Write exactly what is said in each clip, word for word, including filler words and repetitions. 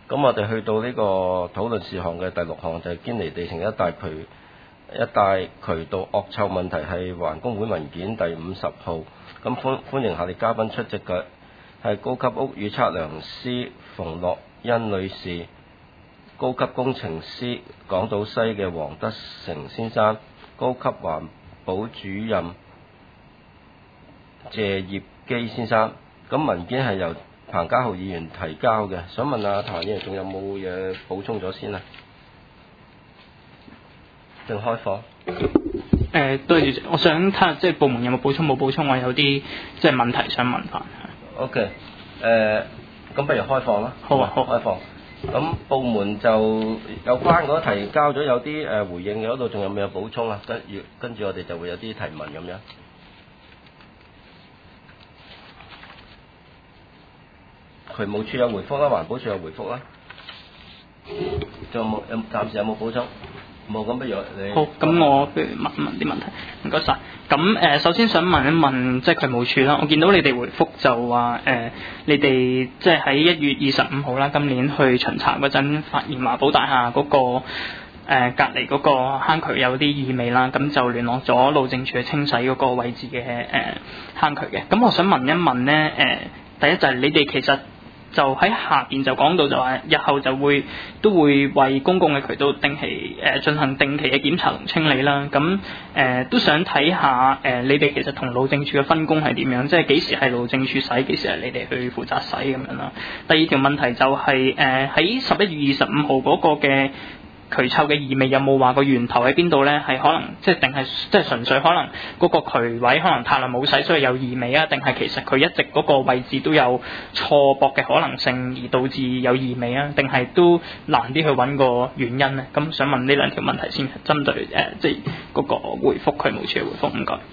咁我哋去到呢個討論事項嘅第六項，就係堅尼地城一帶渠一帶渠道惡臭問題，係環工會文件第五十號。咁歡歡迎下列嘉賓出席嘅係高級屋宇測量師馮樂欣女士、高級工程師港島西嘅黃德成先生、高級環保主任謝業基先生。咁文件係由彭家浩議員提交嘅，想問下彭議員仲有冇嘢補充咗先啊？正開放。 誒，對主席，我想睇下即係部門有冇補充，冇補充，我有啲即係問題想問翻。 OK，誒，咁不如開放啦。 好啊，好， 開放。咁部門就有關嗰提交咗有啲誒回應嘅嗰度，仲有冇有補充啊？跟住跟住我哋就會有啲提問咁樣。渠務處有回覆啦，環保署有回覆啦。仲有冇有暫時有冇補充？冇，咁不如你好，咁我不如問問啲問題，唔該晒。咁誒、呃，首先想問一問，即係渠務署啦。我見到你哋回覆就話誒、呃，你哋即係喺一月二十五號啦，今年去巡查嗰陣，發現華寶大廈嗰、那個誒、呃、隔離嗰個坑渠有啲異味啦，咁就聯絡咗路政署去清洗嗰個位置嘅誒、呃、坑渠嘅。咁我想問一問咧，誒、呃，第一就係你哋其實就喺下邊就講到就話，日後就會都會為公共嘅渠道定期誒、呃、進行定期嘅檢查同清理啦。咁誒、呃、都想睇下誒、呃、你哋其實同路政署嘅分工係點樣，即係幾時係路政署洗，幾時係你哋去負責洗咁樣啦。第二條問題就係誒喺十一月二十五號嗰個嘅渠臭嘅異味有冇話個源頭喺邊度咧？係可能即係定係即係純粹可能嗰個渠位可能太耐冇洗，所以有異味啊？定係其實佢一直嗰個位置都有錯駁嘅可能性，而導致有異味啊？定係都難啲去揾個原因咧？咁想問呢兩條問題先，針對誒、呃、即係嗰個回覆渠務署嘅回覆，唔該。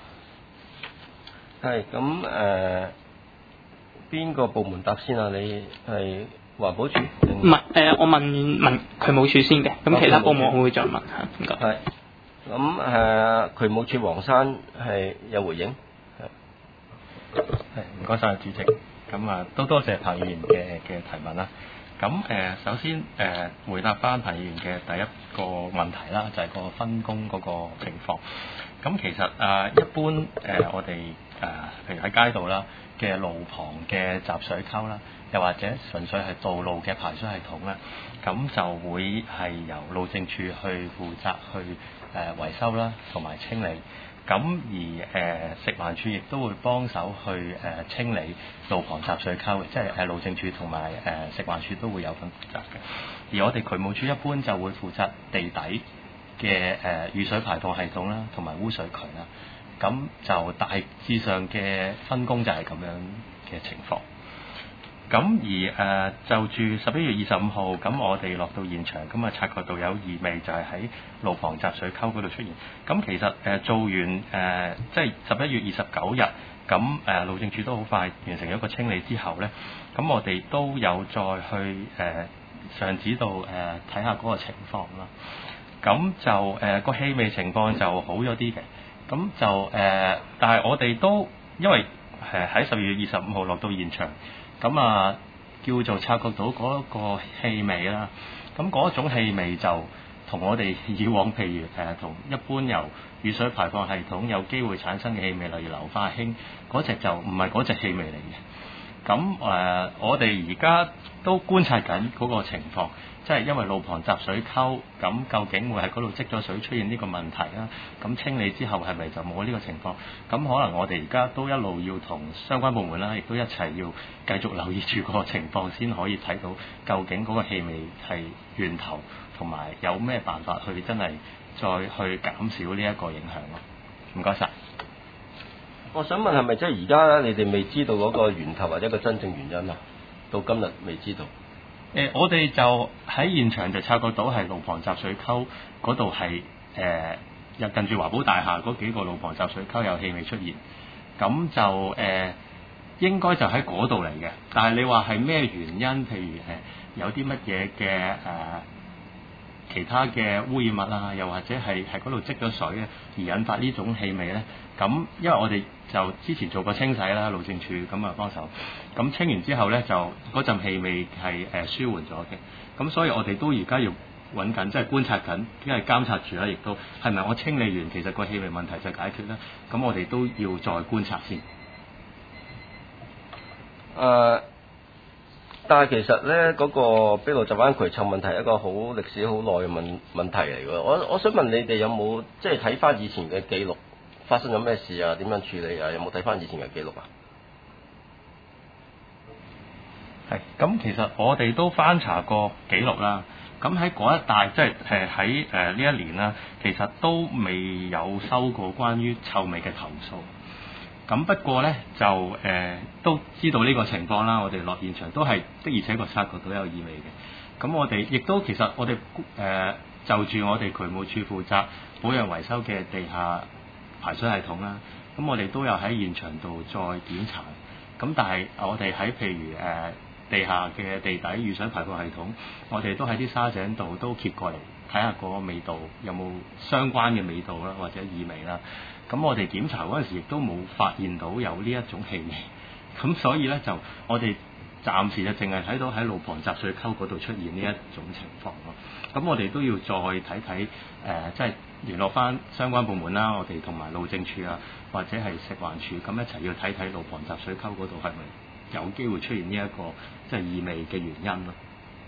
係咁誒，邊、呃、個部門答先啊？你係環保署？ 唔係誒，我問問渠務署先嘅，咁其他部門我會再問嚇，唔該。 係咁誒，渠務署黃生係有回應。 係唔該晒主席，咁啊都多謝彭議員嘅嘅提問啦。咁誒、呃，首先誒、呃、回答翻彭議員嘅第一個問題啦，就係、是、個分工嗰個情況。咁其實啊、呃，一般誒、呃、我哋誒、呃、譬如喺街道啦嘅路旁嘅集水溝啦，又或者純粹係道路嘅排水系統咧，咁就會係由路政署去負責去誒、呃、維修啦，同埋清理。咁而誒、呃、食環署亦都會幫手去誒、呃、清理路旁集水溝嘅，即係誒路政署同埋誒食環署都會有份負責嘅。而我哋渠務署一般就會負責地底嘅誒、呃、雨水排放系統啦，同埋污水渠啦。咁就大致上嘅分工就係咁樣嘅情況。咁而誒、呃、就住十一月二十五號，咁我哋落到現場，咁啊察覺到有異味，就係喺路旁集水溝嗰度出現。咁其實誒、呃、做完誒、呃、即係十一月二十九日，咁誒、呃、路政署都好快完成一個清理之後咧，咁我哋都有再去誒、呃、上址度誒睇下嗰個情況啦。咁就誒個、呃、氣味情況就好咗啲嘅。咁就誒、呃，但係我哋都因為誒喺十二月二十五號落到現場。咁啊，叫做察覺到嗰個氣味啦。咁嗰種氣味就同我哋以往譬如誒同一般由雨水排放系統有機會產生嘅氣味，例如硫化氫嗰隻就唔係嗰隻氣味嚟嘅。咁誒、呃，我哋而家都觀察緊嗰個情況，即係因為路旁集水溝，咁究竟會喺嗰度積咗水出現呢個問題啦？咁清理之後係咪就冇呢個情況？咁可能我哋而家都一路要同相關部門啦，亦都一齊要繼續留意住個情況，先可以睇到究竟嗰個氣味係源頭，同埋有咩辦法去真係再去減少呢一個影響咯。唔該晒。 我想問係咪即係而家你哋未知道嗰個源頭或者個真正原因啊？到今日未知道。 誒、呃，我哋就喺現場就察覺到係路旁集水溝嗰度係誒，又、呃、近住華寶大廈嗰幾個路旁集水溝有氣味出現，咁就誒、呃、應該就喺嗰度嚟嘅。但係你話係咩原因？譬如誒、呃、有啲乜嘢嘅誒其他嘅污染物啊，又或者係喺嗰度積咗水咧，而引發呢種氣味咧。咁因為我哋就之前做過清洗啦，路政署咁啊幫手，咁清完之後咧就嗰陣氣味係誒、呃、舒緩咗嘅。咁所以我哋都而家要揾緊，即係觀察緊，因為監察住啦，亦都係咪我清理完，其實個氣味問題就解決咧？咁我哋都要再觀察先。 誒、uh,，但係其實咧，嗰、那個卑路乍灣渠臭問題係一個好歷史好耐嘅問問題嚟㗎。我我想問你哋有冇即係睇翻以前嘅記錄，發生咗咩事啊？點樣處理啊？有冇睇翻以前嘅記錄啊？ 係，咁其實我哋都翻查過記錄啦。咁喺嗰一帶，即係誒喺誒呢一年啦，其實都未有收過關於臭味嘅投訴。咁不過咧就誒、呃、都知道呢個情況啦，我哋落現場都係的而且確察覺到有異味嘅。咁我哋亦都其實我哋誒、呃、就住我哋渠務處負責保養維修嘅地下排水系統啦，咁我哋都有喺現場度再檢查。咁但係我哋喺譬如誒、呃、地下嘅地底雨水排放系統，我哋都喺啲沙井度都揭過嚟睇下個味道有冇相關嘅味道啦，或者異味啦。咁我哋檢查嗰陣時亦都冇發現到有呢一種氣味，咁所以咧就我哋暫時就淨係睇到喺路旁集水溝嗰度出現呢一種情況咯。咁我哋都要再睇睇誒，即係聯絡翻相關部門啦，我哋同埋路政署啊，或者係食環署咁一齊要睇睇路旁集水溝嗰度係咪有機會出現呢一個即係異味嘅原因咯。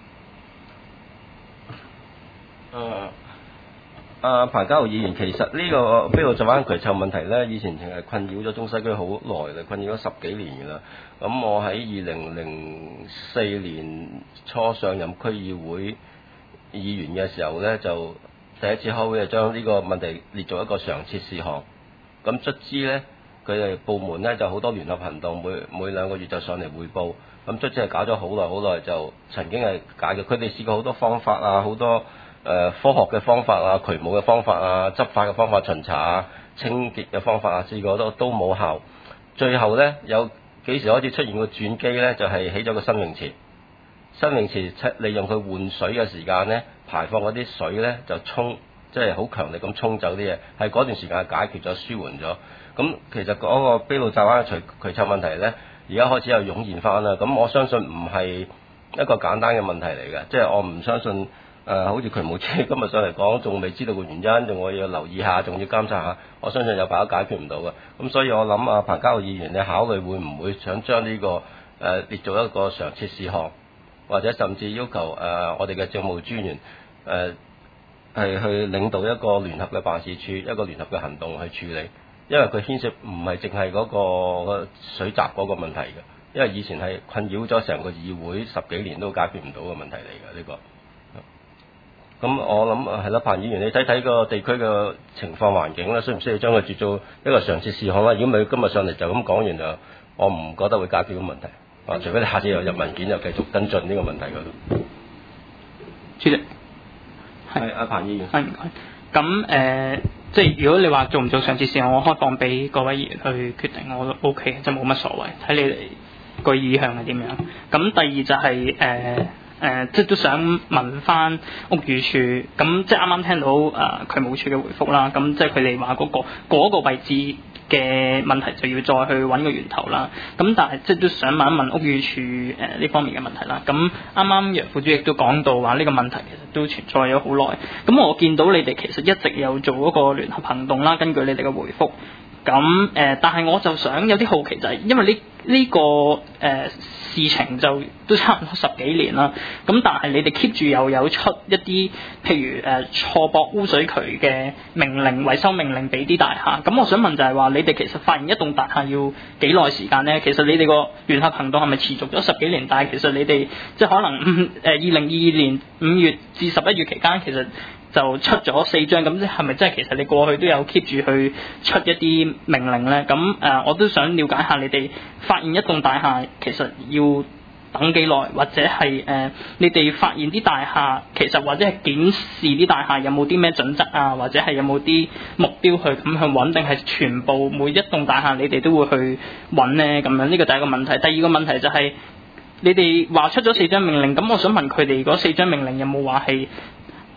誒。阿彭家浩議員，其實呢個卑路乍灣渠臭問題咧，以前淨係困擾咗中西區好耐啦，困擾咗十幾年㗎啦。咁我喺二零零四年初上任區議會議員嘅時候咧，就第一次開會就將呢個問題列做一個常設事項。咁卒之咧，佢哋部門咧就好多聯合行動，每每兩個月就上嚟彙報。咁卒之係搞咗好耐好耐，就曾經係解決。佢哋試過好多方法啊，好多。誒、呃、科學嘅方法啊，渠務嘅方法啊，執法嘅方法，巡查啊，清潔嘅方法啊，試過都都冇效。最後咧，有幾時開始出現個轉機咧？就係、是、起咗個新泳池。新泳池利用佢換水嘅時間咧，排放嗰啲水咧就沖，即係好強力咁沖走啲嘢。係嗰段時間解決咗、舒緩咗。咁其實嗰個卑路乍灣嘅渠渠臭問題咧，而家開始又湧現翻啦。咁我相信唔係一個簡單嘅問題嚟嘅，即係我唔相信。誒、呃，好似渠務處今日上嚟講，仲未知道個原因，仲我要留意下，仲要監察下。我相信有辦法解決唔到嘅。咁所以我諗啊，彭家浩議員你考慮會唔會想將呢、這個誒、呃、列做一個常設事項，或者甚至要求誒、呃、我哋嘅政務專員誒係去領導一個聯合嘅辦事處，一個聯合嘅行動去處理，因為佢牽涉唔係淨係嗰個水閘嗰個問題嘅，因為以前係困擾咗成個議會十幾年都解決唔到嘅問題嚟嘅呢個。咁我諗係啦，彭議員，你睇睇個地區嘅情況環境啦，需唔需要將佢接做一個常設事項啦？如果唔係今日上嚟就咁講完就，我唔覺得會解決到問題。啊，除非你下次又入文件又繼續跟進呢個問題嗰度。 主席， 係阿彭議員。 係唔該。咁誒、呃，即係如果你話做唔做常設事項，我開放俾各位議員去決定，我都 O K 嘅，即係冇乜所謂，睇你哋個意向係點樣。咁第二就係、是、誒。呃誒、呃，即係都想問翻屋宇署，咁即係啱啱聽到誒、呃、渠務署嘅回覆啦，咁即係佢哋話嗰個嗰、嗰個位置嘅問題就要再去揾個源頭啦。咁但係即係都想問一問屋宇署誒呢方面嘅問題啦。咁啱啱楊副主席都講到話呢個問題其實都存在咗好耐。咁我見到你哋其實一直有做嗰個聯合行動啦，根據你哋嘅回覆。咁誒、呃，但係我就想有啲好奇就係、是，因為呢、這、呢個誒、呃、事情就都差唔多十幾年啦。咁但係你哋 keep 住又有出一啲，譬如誒錯駁污水渠嘅命令、維修命令俾啲大廈。咁我想問就係話，你哋其實發現一棟大廈要幾耐時間咧？其實你哋個聯合行動係咪持續咗十幾年？但係其實你哋即係可能誒二零二二年五月至十一月期間，其實就出咗四張，咁即係咪真係其實你過去都有 keep 住去出一啲命令咧？咁誒、呃，我都想了解下你哋發現一棟大廈其實要等幾耐，或者係誒、呃、你哋發現啲大廈其實或者係檢視啲大廈有冇啲咩準則啊，或者係有冇啲目標去咁去揾，定係全部每一棟大廈你哋都會去揾咧？咁樣呢個第一個問題。第二個問題就係、是、你哋話出咗四張命令，咁我想問佢哋嗰四張命令有冇話係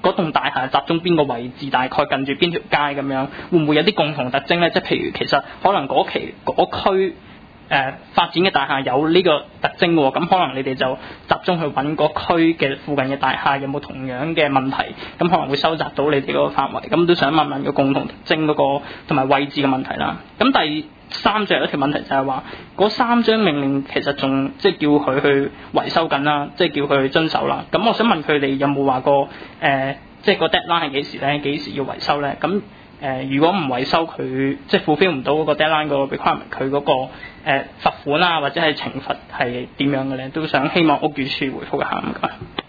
嗰棟大廈集中邊個位置，大概近住邊條街咁樣，會唔會有啲共同特徵咧？即係譬如其實可能嗰期嗰區。誒、呃、發展嘅大廈有呢個特徵喎，咁可能你哋就集中去揾嗰區嘅附近嘅大廈有冇同樣嘅問題，咁可能會收集到你哋嗰個範圍，咁都想問問個共同特徵嗰、那個同埋位置嘅問題啦。咁第三就有一條問題就係話，嗰三張命令其實仲即係叫佢去維修緊啦，即係叫佢去遵守啦。咁我想問佢哋有冇話過誒，即係個 deadline 係幾時咧？幾時要維修咧？咁誒、呃，如果唔維修佢，即係 fulfill 唔到嗰個 deadline 個 requirement，佢嗰、那個誒、呃、罰款啊，或者係懲罰係點樣嘅咧？都想希望屋宇署回覆一下，唔該。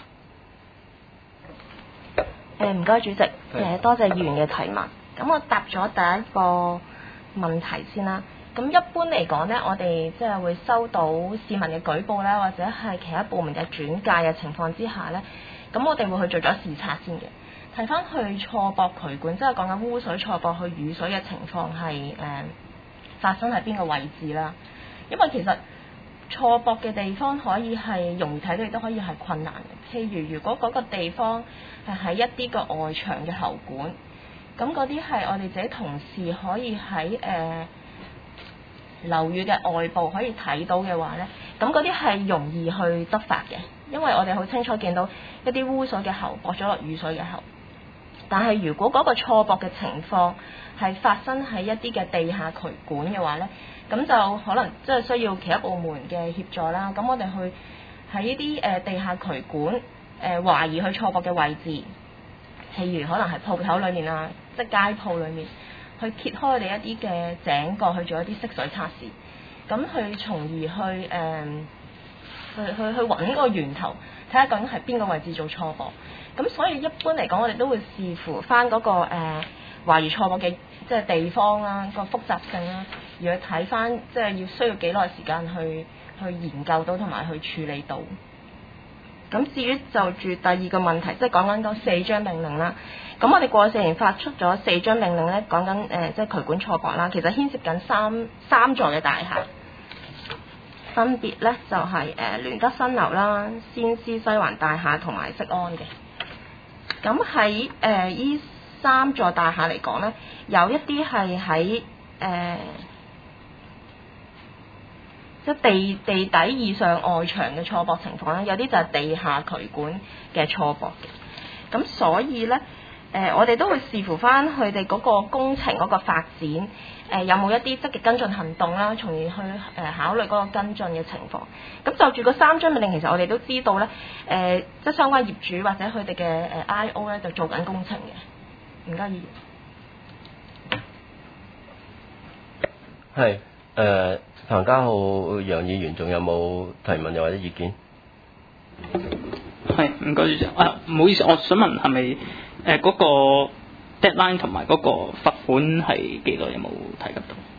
誒唔該，主席，誒、呃、多謝議員嘅提問。咁我答咗第一個問題先啦。咁一般嚟講咧，我哋即係會收到市民嘅舉報咧，或者係其他部門嘅轉介嘅情況之下咧，咁我哋會去做咗視察先嘅。睇翻去錯駁渠管，即係講緊污水錯駁去雨水嘅情況係誒、呃、發生喺邊個位置啦？因為其實錯駁嘅地方可以係容易睇到，亦都可以係困難嘅。譬如如果嗰個地方係喺一啲個外牆嘅喉管，咁嗰啲係我哋自己同事可以喺誒、呃、樓宇嘅外部可以睇到嘅話咧，咁嗰啲係容易去執法嘅，因為我哋好清楚見到一啲污水嘅喉駁咗落雨水嘅喉。但係如果嗰個錯駁嘅情況係發生喺一啲嘅地下渠管嘅話咧，咁就可能即係需要其他部門嘅協助啦。咁我哋去喺呢啲誒地下渠管誒、呃、懷疑去錯駁嘅位置，譬如可能係鋪頭裏面啊，即係街鋪裏面，去揭開我哋一啲嘅井角去做一啲色水測試，咁去從而去誒、呃、去去去揾個源頭，睇下究竟係邊個位置做錯駁。咁所以一般嚟講，我哋都會視乎翻、那、嗰個誒、呃、懷疑錯駁嘅即係地方啦，個複雜性啦，而去睇翻即係要需要幾耐時間去去研究到同埋去處理到。咁至於就住第二個問題，即係講緊嗰四張命令啦。咁我哋過去四年發出咗四張命令咧，講緊誒即係渠管錯駁啦，其實牽涉緊三三座嘅大廈。分別咧就係、是、誒、呃、聯德新樓啦、先施西環大廈同埋適安嘅。咁喺誒依三座大廈嚟講咧，有一啲係喺誒即係地地底以上外牆嘅錯駁情況啦，有啲就係地下渠管嘅錯駁嘅。咁所以咧誒、呃，我哋都會視乎翻佢哋嗰個工程嗰個發展，誒、呃、有冇一啲積極跟進行動啦，從而去誒、呃、考慮嗰個跟進嘅情況。咁就住嗰三張命令，其實我哋都知道咧，誒、呃、即係相關業主或者佢哋嘅誒 I O 咧，就做緊工程嘅。唔該，議員。 係誒，譚家浩楊議員仲有冇提問又或者意見？ 係唔該主席啊，唔好意思，我想問係咪誒嗰個 deadline 同埋嗰個罰款係幾多？有冇提及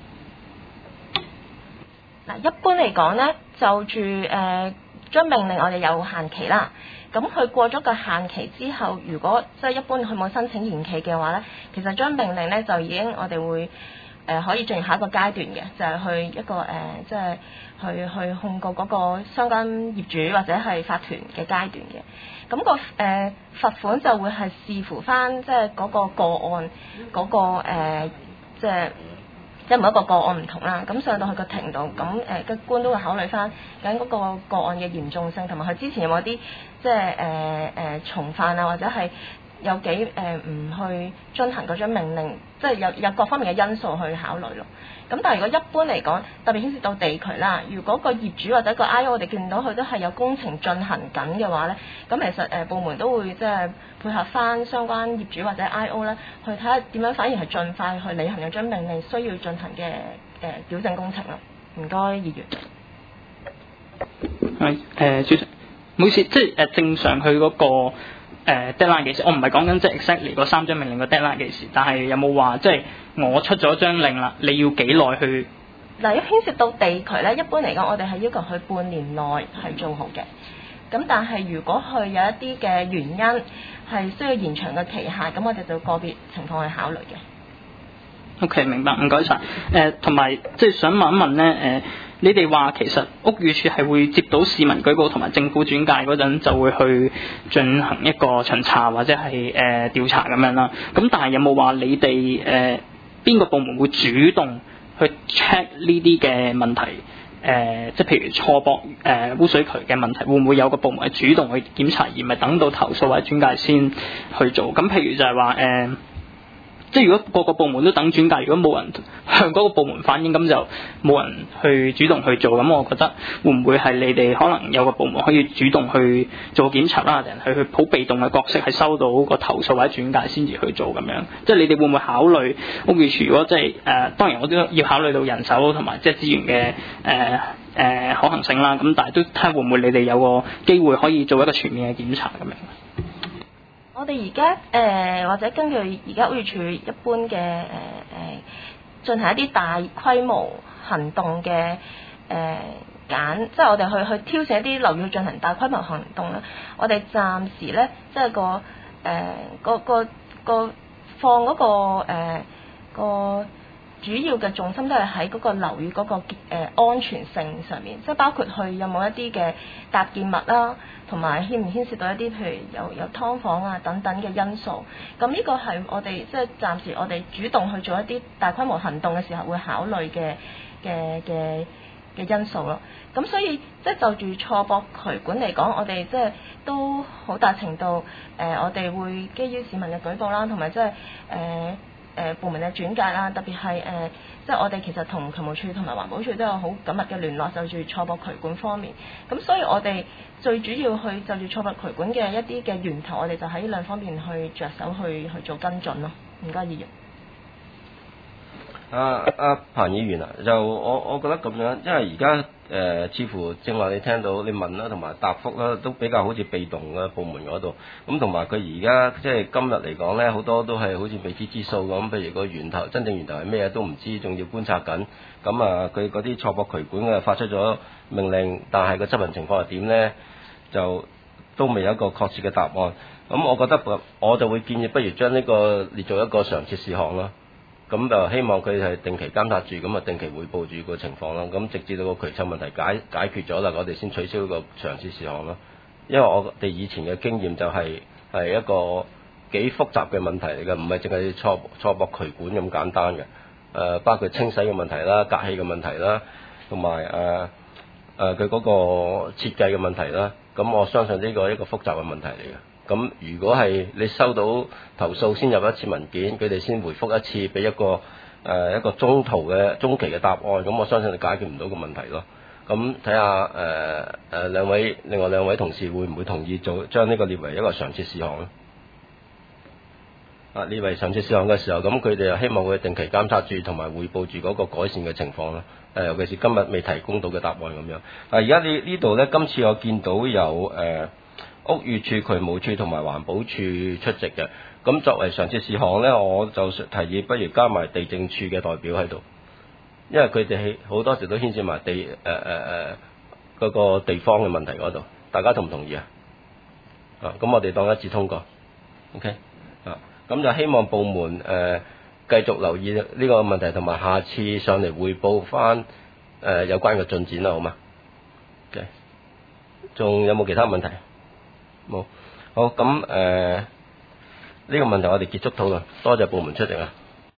到？嗱，一般嚟講咧，就住誒將命令我哋有限期啦。咁佢過咗個限期之後，如果即係一般佢冇申請延期嘅話咧，其實將命令咧就已經我哋會誒、呃、可以進入下一個階段嘅，就係、是、去一個誒、呃、即係去去控告嗰個相關業主或者係法團嘅階段嘅。咁、那個誒、呃、罰款就會係視乎翻即係嗰個個案嗰、那個、呃、即係。即係每一個個案唔同啦，咁上到去個庭度，咁誒個官都會考慮翻究竟嗰個個案嘅嚴重性，同埋佢之前有冇啲即係誒誒重犯啊，或者係有幾誒唔去遵行嗰張命令，即係有有各方面嘅因素去考慮咯。咁但係如果一般嚟講，特別牽涉到地渠啦，如果個業主或者個 I O 我哋見到佢都係有工程進行緊嘅話咧，咁其實誒部門都會即係配合翻相關業主或者 I O 咧，去睇下點樣反而係盡快去履行有張命令需要進行嘅誒矯正工程咯。唔該，議員。 係誒、呃，主席，唔好意思，即係誒正常佢嗰、那個。誒、uh, deadline 幾時？我唔係講緊即係 exactly 嗰三張命令個 deadline 幾時，但係有冇話即係我出咗張令啦，你要幾耐去？ 嗱，一牽涉到地渠咧，一般嚟講，我哋係要求佢半年內係做好嘅。咁但係如果佢有一啲嘅原因係需要延長嘅期限，咁我哋就個別情況去考慮嘅。 OK， 明白，唔該晒。誒、呃，同埋即係想問一問咧，誒、呃， 你哋話其實屋宇署係會接到市民舉報同埋政府轉介嗰陣，就會去進行一個巡查或者係誒、呃、調查咁樣啦。咁但係有冇話你哋誒邊個部門會主動去 check 呢啲嘅問題？誒、呃，即係譬如錯駁誒污水渠嘅問題，會唔會有個部門係主動去檢查，而唔係等到投訴或者轉介先去做？咁譬如就係話誒。呃即係如果個個部門都等轉介，如果冇人向嗰個部門反映，咁就冇人去主動去做。咁我覺得會唔會係你哋可能有個部門可以主動去做檢查啦，定係去好被動嘅角色，係收到個投訴或者轉介先至去做咁樣？即係你哋會唔會考慮屋宇署？如果即係誒、呃，當然我都要考慮到人手同埋即係資源嘅誒誒可行性啦。咁但係都睇下會唔會你哋有個機會可以做一個全面嘅檢查咁樣？ 我哋而家誒或者根據而家屋宇署一般嘅誒誒進行一啲大規模行動嘅誒揀，即係我哋去去挑選一啲樓宇去進行大規模行動咧。我哋暫時咧即係個誒、呃、個個個放嗰個誒、呃、個主要嘅重心都係喺嗰個樓宇嗰個誒、呃、安全性上面，即係包括佢有冇一啲嘅搭建物啦。同埋牽唔牽涉到一啲譬如有有劏房啊等等嘅因素，咁呢個係我哋即係暫時我哋主動去做一啲大規模行動嘅時候會考慮嘅嘅嘅嘅因素咯。咁所以即係就住錯駁渠管嚟講，我哋即係都好大程度誒、呃，我哋會基於市民嘅舉報啦，同埋即係誒誒部門嘅轉介啦，特別係誒。呃即係我哋其實同渠務署同埋環保署都有好緊密嘅聯絡，就住錯駁渠管方面。咁所以我哋最主要去就住錯駁渠管嘅一啲嘅源頭，我哋就喺呢兩方面去着手去去做跟進咯。唔該，議員。 啊啊彭議員啊，就我我覺得咁樣，因為而家誒似乎正話你聽到你問啦，同埋答覆啦，都比較好似被動嘅部門嗰度。咁同埋佢而家即係今日嚟講咧，好多都係好似未知之數咁。譬如個源頭真正源頭係咩都唔知，仲要觀察緊。咁啊，佢嗰啲錯駁渠管嘅發出咗命令，但係個執行情況係點咧？就都未有一個確切嘅答案。咁我覺得我就會建議，不如將呢個列做一個常設事項咯。咁就希望佢係定期監察住，咁啊定期匯報住個情況啦。咁直至到個渠臭問題解解決咗啦，我哋先取消個常設事項咯。因為我哋以前嘅經驗就係、係、係一個幾複雜嘅問題嚟嘅，唔係淨係錯錯駁渠管咁簡單嘅。誒、呃，包括清洗嘅問題啦、隔氣嘅問題啦，同埋誒誒佢嗰個設計嘅問題啦。咁我相信呢個係一個複雜嘅問題嚟嘅。咁如果係你收到投訴先入一次文件，佢哋先回覆一次，俾一個誒、呃、一個中途嘅中期嘅答案，咁我相信你解決唔到個問題咯。咁睇下誒誒兩位另外兩位同事會唔會同意做將呢個列為一個常設事項咧？啊，列為常設事項嘅時候，咁佢哋又希望佢定期監察住同埋匯報住嗰個改善嘅情況啦。誒、呃，尤其是今日未提供到嘅答案咁樣。啊，而家你呢度咧，今次我見到有誒。呃屋宇署、渠務署同埋環保署出席嘅，咁作為常設事項咧，我就提議不如加埋地政處嘅代表喺度，因為佢哋好多時都牽涉埋地誒誒誒嗰個地方嘅問題嗰度，大家同唔同意啊？啊，咁我哋當一致通過 ，OK 啊，咁就希望部門誒、呃、繼續留意呢個問題，同埋下次上嚟匯報翻誒、呃、有關嘅進展啦，好嗎 ？OK，仲有冇其他問題？冇，好咁誒，呢、呃這個問題我哋結束討論，多謝部門出席啊。